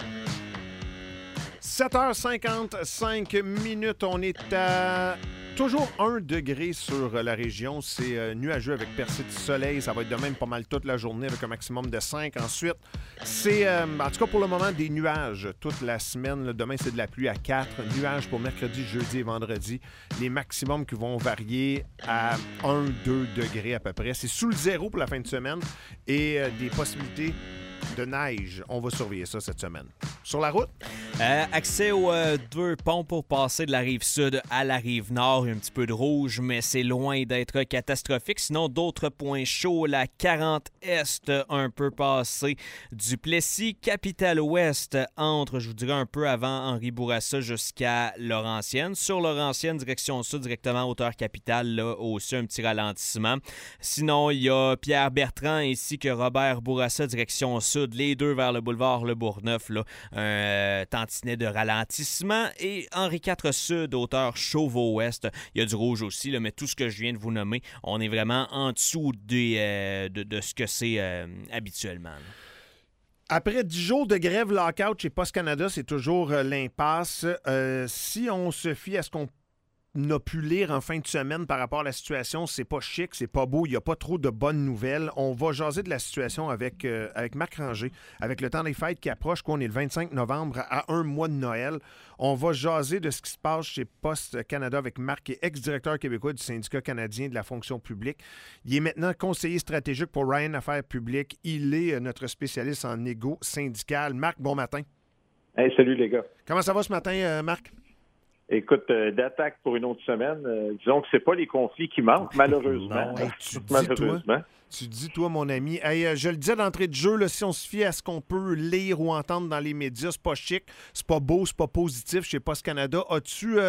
7h55 minutes, on est à toujours 1 degré sur la région. C'est nuageux avec percée de soleil. Ça va être de même pas mal toute la journée avec un maximum de 5. Ensuite, c'est, en tout cas pour le moment, des nuages toute la semaine. Là, demain, c'est de la pluie à 4. Nuages pour mercredi, jeudi et vendredi. Les maximums qui vont varier à 1-2 degrés à peu près. C'est sous le zéro pour la fin de semaine et des possibilités de neige. On va surveiller ça cette semaine. Sur la route? Accès aux 2 ponts pour passer de la rive sud à la rive nord. Il y a un petit peu de rouge, mais c'est loin d'être catastrophique. Sinon, d'autres points chauds. La 40 Est, un peu passé. Duplessis, Capitale-Ouest, entre, je vous dirais, un peu avant Henri Bourassa jusqu'à Laurentienne. Sur Laurentienne, direction sud, directement hauteur capitale, là aussi un petit ralentissement. Sinon, il y a Pierre Bertrand ainsi que Robert Bourassa, direction sud, les deux vers le boulevard Le Bourgneuf, là, un tantinet de ralentissement. Et Henri IV Sud, hauteur Chauveau-Ouest, il y a du rouge aussi, là, mais tout ce que je viens de vous nommer, on est vraiment en dessous de ce que c'est habituellement. Là. Après 10 jours de grève lockout chez Post Canada, c'est toujours l'impasse. Si on se fie à ce qu'on a pu lire en fin de semaine par rapport à la situation, c'est pas chic, c'est pas beau, il n'y a pas trop de bonnes nouvelles. On va jaser de la situation avec Marc Ranger, avec le temps des fêtes qui approche, on est le 25 novembre à un mois de Noël. On va jaser de ce qui se passe chez Post Canada avec Marc, qui est ex-directeur québécois du syndicat canadien de la fonction publique. Il est maintenant conseiller stratégique pour Ryan Affaires publiques. Il est notre spécialiste en égo syndical. Marc, bon matin. Hey, salut les gars. Comment ça va ce matin, Marc? Écoute, d'attaque pour une autre semaine, disons que c'est pas les conflits qui manquent, malheureusement. Non, hey, tu dis, toi, mon ami. Hey, je le disais d'entrée de jeu, là, si on se fie à ce qu'on peut lire ou entendre dans les médias, c'est pas chic, c'est pas beau, c'est pas positif chez Post Canada. As-tu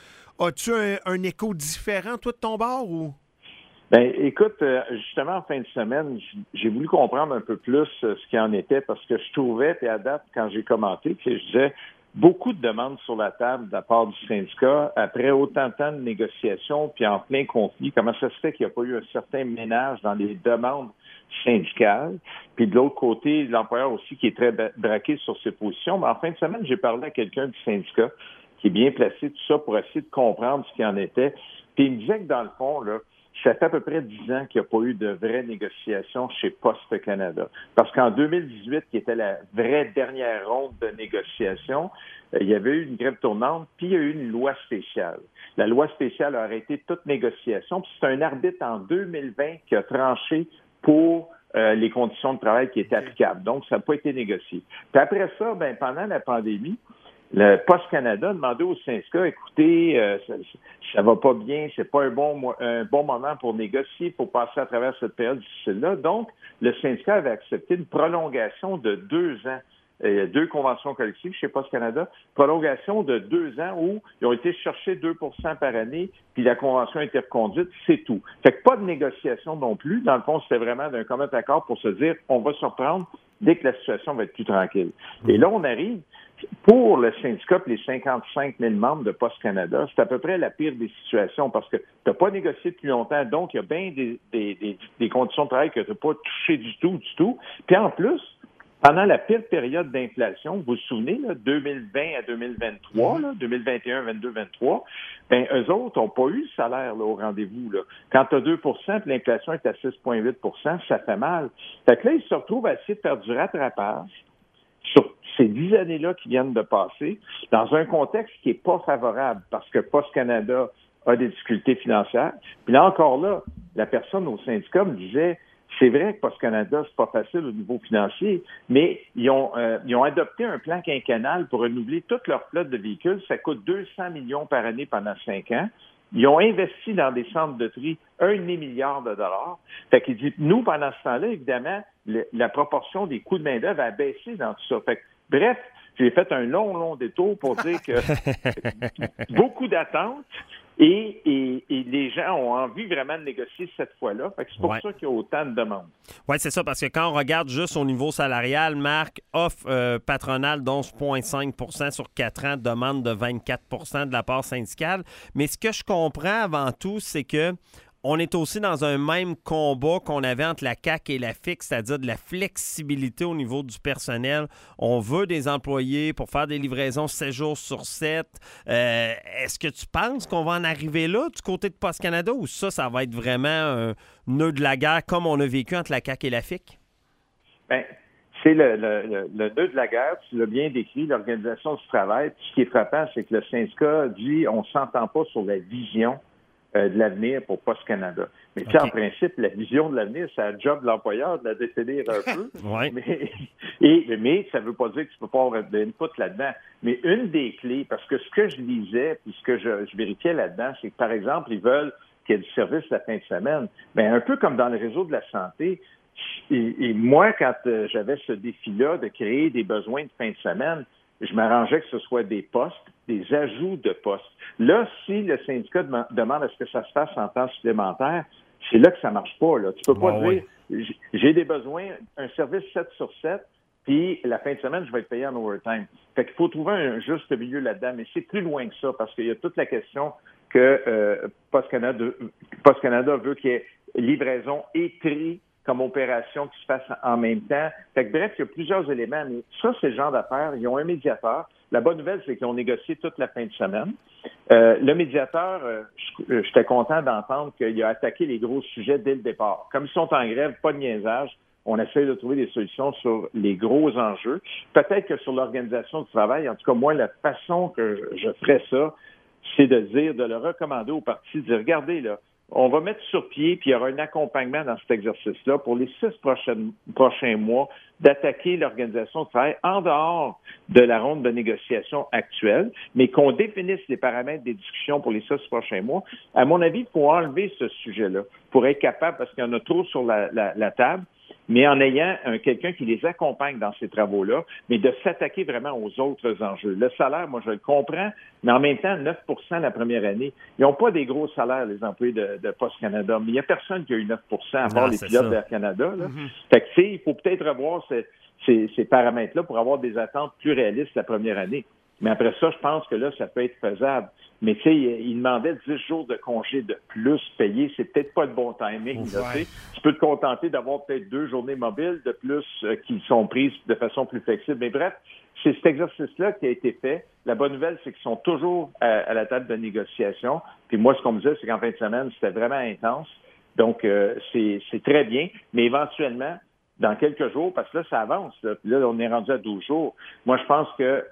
un écho différent, toi, de ton bord, ou? Ben, écoute, justement, en fin de semaine, j'ai voulu comprendre un peu plus ce qu'il en était parce que je trouvais, puis à date, quand j'ai commenté, que je disais beaucoup de demandes sur la table de la part du syndicat après autant de temps de négociations puis en plein conflit. Comment ça se fait qu'il n'y a pas eu un certain ménage dans les demandes syndicales? Puis de l'autre côté, l'employeur aussi qui est très braqué sur ses positions. Mais en fin de semaine, j'ai parlé à quelqu'un du syndicat qui est bien placé, tout ça, pour essayer de comprendre ce qu'il en était. Puis il me disait que dans le fond, là, ça fait à peu près 10 ans qu'il n'y a pas eu de vraie négociation chez Post Canada. Parce qu'en 2018, qui était la vraie dernière ronde de négociation, il y avait eu une grève tournante, puis il y a eu une loi spéciale. La loi spéciale a arrêté toute négociation, puis c'est un arbitre en 2020 qui a tranché pour les conditions de travail qui étaient applicables. Donc, ça n'a pas été négocié. Puis après ça, ben, pendant la pandémie, le Post Canada a demandé au syndicat, écoutez, ça va pas bien, c'est pas un bon moment pour négocier, pour passer à travers cette période difficile-là. Donc, le syndicat avait accepté une prolongation de 2 ans. Il y a 2 conventions collectives chez Post Canada, prolongation de 2 ans où ils ont été chercher 2 par année, puis la convention a été reconduite, c'est tout. Fait que pas de négociation non plus. Dans le fond, c'était vraiment d'un commun accord pour se dire, on va se reprendre dès que la situation va être plus tranquille. Et là, on arrive, pour le syndicat et les 55 000 membres de Post Canada, c'est à peu près la pire des situations parce que tu n'as pas négocié depuis longtemps, donc il y a bien des conditions de travail que tu n'as pas touchées du tout. Puis en plus, pendant la pire période d'inflation, vous vous souvenez, là, 2020 à 2023, là, 2021, 22, 23, ben eux autres n'ont pas eu le salaire là, au rendez-vous. Là. Quand tu as 2 puis l'inflation est à 6,8 ça fait mal. Fait que là, ils se retrouvent à essayer de faire du rattrapage sur ces 10 années-là qui viennent de passer, dans un contexte qui n'est pas favorable parce que Post Canada a des difficultés financières. Puis là, encore là, la personne au syndicat me disait, c'est vrai que Post Canada, c'est pas facile au niveau financier, mais ils ont adopté un plan quinquennal pour renouveler toute leur flotte de véhicules. Ça coûte 200 millions par année pendant 5 ans. Ils ont investi dans des centres de tri 1,5 milliard de dollars. Fait qu'il dit, nous, pendant ce temps-là, évidemment, la proportion des coûts de main-d'œuvre a baissé dans tout ça. Fait que, bref, j'ai fait un long détour pour dire que beaucoup d'attentes et les gens ont envie vraiment de négocier cette fois-là. Fait que c'est pour ça qu'il y a autant de demandes. Oui, c'est ça, parce que quand on regarde juste au niveau salarial, Marc, offre patronale d'11,5 sur 4 ans, demande de 24 de la part syndicale. Mais ce que je comprends avant tout, c'est que on est aussi dans un même combat qu'on avait entre la CAQ et la FIC, c'est-à-dire de la flexibilité au niveau du personnel. On veut des employés pour faire des livraisons 7 jours sur 7. Est-ce que tu penses qu'on va en arriver là du côté de Post Canada ou ça va être vraiment un nœud de la guerre comme on a vécu entre la CAQ et la FIC? Bien, c'est le nœud de la guerre, tu l'as bien décrit, l'organisation du travail. Puis ce qui est frappant, c'est que le syndicat dit on ne s'entend pas sur la vision de l'avenir pour Post Canada. Mais tu sais, en principe, la vision de l'avenir, c'est un job de l'employeur de la définir un peu. Ouais. Mais ça ne veut pas dire que tu peux pas avoir d'input là-dedans. Mais une des clés, parce que ce que je lisais, puis ce que je vérifiais là-dedans, c'est que, par exemple, ils veulent qu'il y ait du service la fin de semaine. Bien, un peu comme dans le réseau de la santé, et moi, quand j'avais ce défi-là de créer des besoins de fin de semaine, je m'arrangeais que ce soit des postes, des ajouts de postes. Là, si le syndicat demande à ce que ça se fasse en temps supplémentaire, c'est là que ça marche pas. Là. Tu peux pas dire, j'ai des besoins, un service 7 sur 7, puis la fin de semaine, je vais être payé en overtime. Fait qu'il faut trouver un juste milieu là-dedans, mais c'est plus loin que ça, parce qu'il y a toute la question que Post Canada veut qu'il y ait livraison et tri comme opération qui se fasse en même temps. Fait que bref, il y a plusieurs éléments, mais ça, c'est le genre d'affaires. Ils ont un médiateur. La bonne nouvelle, c'est qu'ils ont négocié toute la fin de semaine. Le médiateur, j'étais content d'entendre qu'il a attaqué les gros sujets dès le départ. Comme ils sont en grève, pas de niaisage, on essaie de trouver des solutions sur les gros enjeux. Peut-être que sur l'organisation du travail, en tout cas, moi, la façon que je ferais ça, c'est de dire, de le recommander au parti, de dire, regardez, là, on va mettre sur pied, puis il y aura un accompagnement dans cet exercice-là pour les 6 prochains mois d'attaquer l'organisation de travail en dehors de la ronde de négociation actuelle, mais qu'on définisse les paramètres des discussions pour les 6 prochains mois. À mon avis, il faut enlever ce sujet-là pour être capable, parce qu'il y en a trop sur la table, mais en ayant quelqu'un qui les accompagne dans ces travaux-là, mais de s'attaquer vraiment aux autres enjeux. Le salaire, moi, je le comprends, mais en même temps, 9 la première année. Ils n'ont pas des gros salaires, les employés de Post Canada, mais il n'y a personne qui a eu 9 à part les pilotes d'Air Canada. Là. Fait que, tu sais, il faut peut-être revoir ces paramètres-là pour avoir des attentes plus réalistes la première année. Mais après ça, je pense que là, ça peut être faisable. Mais tu sais, il demandait 10 jours de congé de plus payés. C'est peut-être pas le bon timing. Là, tu peux te contenter d'avoir peut-être 2 journées mobiles de plus qui sont prises de façon plus flexible. Mais bref, c'est cet exercice-là qui a été fait. La bonne nouvelle, c'est qu'ils sont toujours à la table de négociation. Puis moi, ce qu'on me disait, c'est qu'en fin de semaine, c'était vraiment intense. Donc, c'est très bien. Mais éventuellement, dans quelques jours, parce que là, ça avance. Là, on est rendu à 12 jours. Moi, je pense que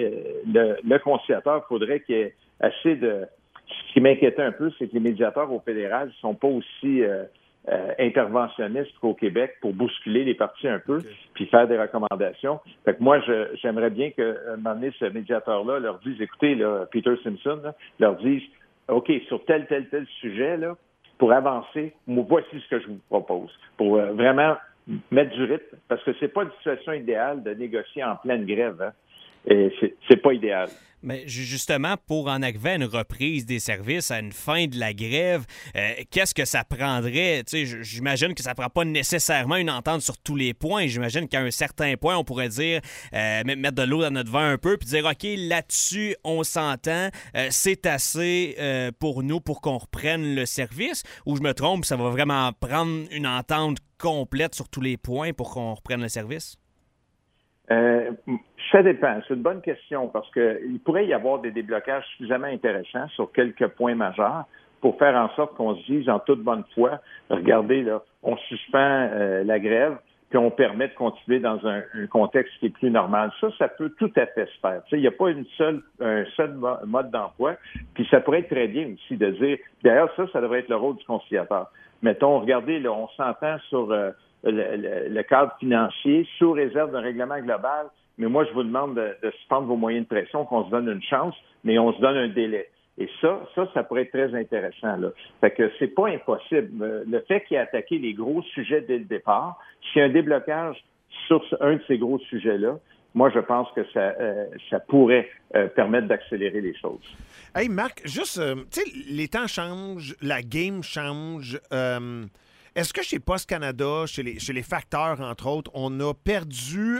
le conciliateur, il faudrait qu'il y ait assez de... Ce qui m'inquiétait un peu, c'est que les médiateurs au fédéral ne sont pas aussi interventionnistes qu'au Québec pour bousculer les partis un peu puis faire des recommandations. Fait que moi, j'aimerais bien que un moment donné, ce médiateur-là leur dise, écoutez, là, Peter Simpson, là, leur dise, OK, sur tel sujet, là, pour avancer, voici ce que je vous propose. Pour vraiment mettre du rythme, parce que c'est pas une situation idéale de négocier en pleine grève. Hein. Et c'est pas idéal. Mais justement, pour en arriver à une reprise des services, à une fin de la grève, qu'est-ce que ça prendrait? J'imagine que ça ne prend pas nécessairement une entente sur tous les points. J'imagine qu'à un certain point, on pourrait dire, mettre de l'eau dans notre vin un peu, puis dire, OK, là-dessus, on s'entend, c'est assez pour nous pour qu'on reprenne le service, ou je me trompe, ça va vraiment prendre une entente complète sur tous les points pour qu'on reprenne le service? Ça dépend. C'est une bonne question parce qu'il pourrait y avoir des déblocages suffisamment intéressants sur quelques points majeurs pour faire en sorte qu'on se dise en toute bonne foi, regardez, là, on suspend la grève puis on permet de continuer dans un contexte qui est plus normal. Ça peut tout à fait se faire. Il n'y a pas un seul mode d'emploi. Puis ça pourrait être très bien aussi de dire, d'ailleurs, ça devrait être le rôle du conciliateur. Mettons, regardez, là, on s'entend sur le cadre financier sous réserve d'un règlement global, mais moi, je vous demande de suspendre vos moyens de pression, qu'on se donne une chance, mais on se donne un délai. Et ça pourrait être très intéressant, là. Fait que c'est pas impossible. Le fait qu'il ait attaqué les gros sujets dès le départ, s'il y a un déblocage sur un de ces gros sujets-là, moi, je pense que ça pourrait permettre d'accélérer les choses. Hey, Marc, juste, tu sais, les temps changent, la game change. Est-ce que chez Post Canada, chez les facteurs, entre autres, on a perdu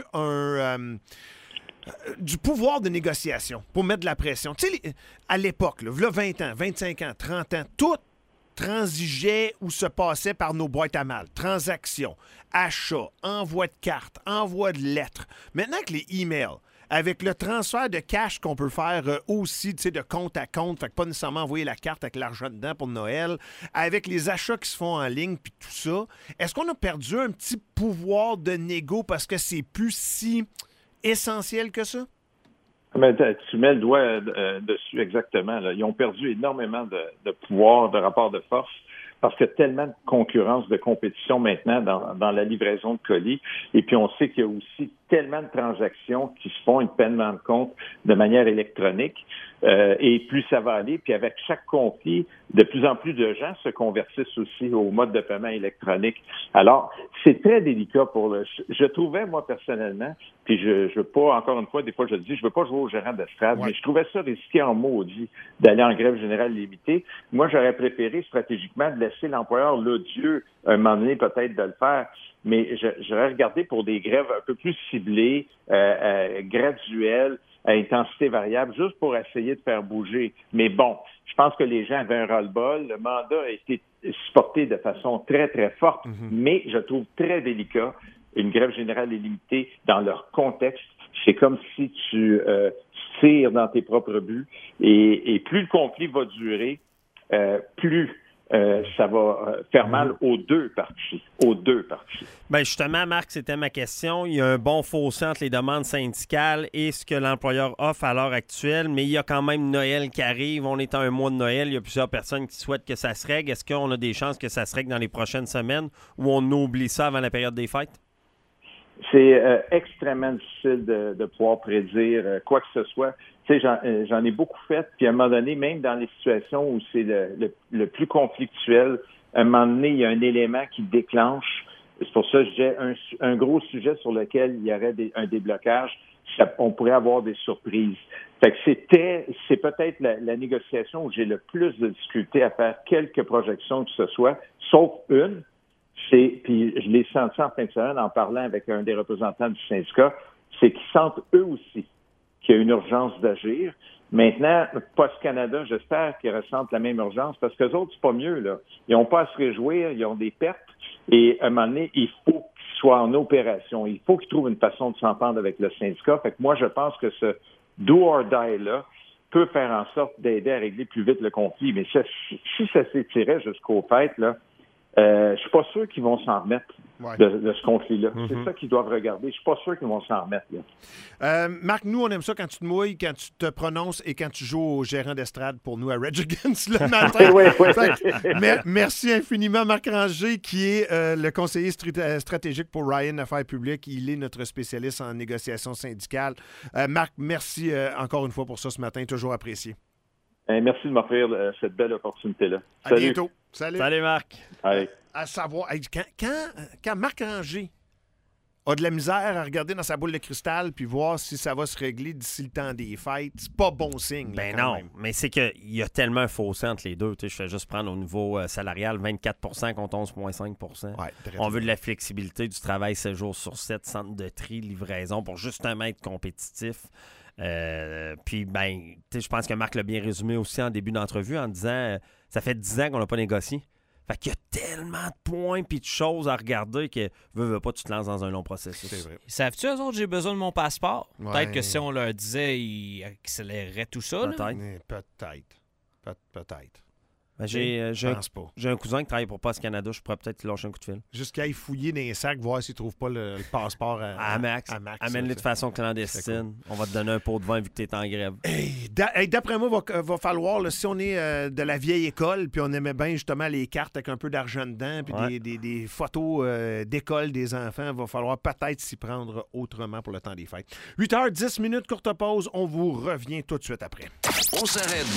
du pouvoir de négociation pour mettre de la pression? Tu sais, à l'époque, là, 20 ans, 25 ans, 30 ans, transigeait ou se passait par nos boîtes à mal. Transactions, achats, envoi de cartes, envoi de lettres. Maintenant que les emails, avec le transfert de cash qu'on peut faire aussi, tu sais, de compte à compte, fait que pas nécessairement envoyer la carte avec l'argent dedans pour Noël, avec les achats qui se font en ligne puis tout ça, est-ce qu'on a perdu un petit pouvoir de négo parce que c'est plus si essentiel que ça? Mais tu mets le doigt dessus exactement. Là. Ils ont perdu énormément de pouvoir, de rapport de force, parce qu'il y a tellement de concurrence, de compétition maintenant dans la livraison de colis. Et puis, on sait qu'il y a aussi tellement de transactions qui se font, une paiement de compte de manière électronique. Et plus ça va aller, puis avec chaque conflit, de plus en plus de gens se convertissent aussi au mode de paiement électronique. Alors, c'est très délicat je trouvais, moi, personnellement, puis je veux pas, encore une fois, des fois je le dis, je veux pas jouer au gérant d'estrade, mais je trouvais ça risqué en maudit d'aller en grève générale limitée. Moi, j'aurais préféré stratégiquement de laisser l'employeur l'odieux un moment donné peut-être de le faire, mais j'aurais regardé pour des grèves un peu plus ciblées, graduelles, à intensité variable, juste pour essayer de faire bouger. Mais bon, je pense que les gens avaient un ras-le-bol. Le mandat a été supporté de façon très, très forte, mais je trouve très délicat une grève générale illimitée dans leur contexte. C'est comme si tu tires dans tes propres buts. Et plus le conflit va durer, plus ça va faire mal aux deux parties. Bien, justement, Marc, c'était ma question. Il y a un bon fossé entre les demandes syndicales et ce que l'employeur offre à l'heure actuelle, mais il y a quand même Noël qui arrive. On est à un mois de Noël. Il y a plusieurs personnes qui souhaitent que ça se règle. Est-ce qu'on a des chances que ça se règle dans les prochaines semaines ou on oublie ça avant la période des fêtes? C'est extrêmement difficile de pouvoir prédire quoi que ce soit. Tu sais, j'en ai beaucoup fait, puis à un moment donné, même dans les situations où c'est le plus conflictuel, à un moment donné, il y a un élément qui déclenche. C'est pour ça que j'ai un gros sujet sur lequel il y aurait un déblocage. On pourrait avoir des surprises. Fait que c'est peut-être la négociation où j'ai le plus de difficulté à faire quelques projections que ce soit, sauf une. Puis je l'ai senti en fin de semaine en parlant avec un des représentants du syndicat, c'est qu'ils sentent eux aussi qu'il y a une urgence d'agir. Maintenant, Post Canada, j'espère qu'ils ressentent la même urgence parce qu'eux autres, c'est pas mieux, là. Ils n'ont pas à se réjouir, ils ont des pertes et à un moment donné, il faut qu'ils soient en opération. Il faut qu'ils trouvent une façon de s'entendre avec le syndicat. Fait que moi, je pense que ce do or die-là peut faire en sorte d'aider à régler plus vite le conflit. Mais si ça s'étirait jusqu'au fêtes, là, je suis pas sûr qu'ils vont s'en remettre de ce conflit-là. C'est ça qu'ils doivent regarder. Je suis pas sûr qu'ils vont s'en remettre. Là. Marc, nous, on aime ça quand tu te mouilles, quand tu te prononces et quand tu joues au gérant d'estrade pour nous à Rage Against le matin. Merci infiniment, Marc Ranger, qui est le conseiller stratégique pour Ryan Affaires publiques. Il est notre spécialiste en négociation syndicale. Marc, merci encore une fois pour ça ce matin. Toujours apprécié. Merci de m'offrir cette belle opportunité-là. À bientôt. Salut. Salut, Marc. Allez. À savoir, quand Marc Ranger a de la misère à regarder dans sa boule de cristal puis voir si ça va se régler d'ici le temps des fêtes, c'est pas bon signe. Ben non, mais c'est qu'il y a tellement un fossé entre les deux. Je fais juste prendre au niveau salarial 24 contre 11,5 On veut de la flexibilité du travail 7 jours sur 7, centre de tri, livraison pour justement être compétitif. Puis, je pense que Marc l'a bien résumé aussi en début d'entrevue en disant ça fait 10 ans qu'on n'a pas négocié. Fait qu'il y a tellement de points et de choses à regarder que veux pas, tu te lances dans un long processus. C'est vrai. Savent-tu, eux autres, j'ai besoin de mon passeport? Ouais. Peut-être que si on leur disait, ils accéléreraient tout ça. Peut-être. J'ai un cousin qui travaille pour Post Canada. Je pourrais peut-être lâcher un coup de fil. Jusqu'à y fouiller dans les sacs, voir s'il ne trouve pas le passeport à Max. Amène-le de façon clandestine. Cool. On va te donner un pot de vin vu que tu es en grève. D'après moi, va falloir, là, si on est de la vieille école, puis on aimait bien justement les cartes avec un peu d'argent dedans, puis des photos d'école des enfants, il va falloir peut-être s'y prendre autrement pour le temps des fêtes. 8h10, courte pause. On vous revient tout de suite après. On s'arrête